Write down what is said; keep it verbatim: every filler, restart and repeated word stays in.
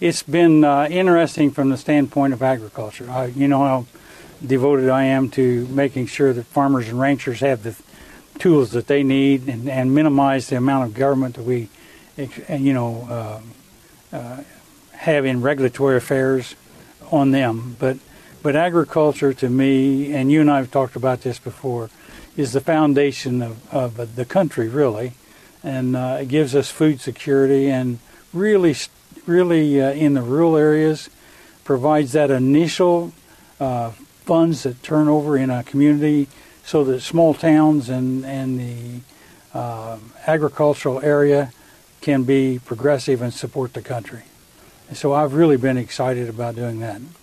it's been uh, interesting from the standpoint of agriculture. I, you know how devoted I am to making sure that farmers and ranchers have the tools that they need and, and minimize the amount of government that we, you know, uh, uh, have in regulatory affairs on them. But but agriculture, to me, and you and I have talked about this before, is the foundation of, of the country, really, and uh, it gives us food security and really, really uh, in the rural areas, provides that initial uh, funds that turn over in a community so that small towns and, and the uh, agricultural area can be progressive and support the country. And so I've really been excited about doing that.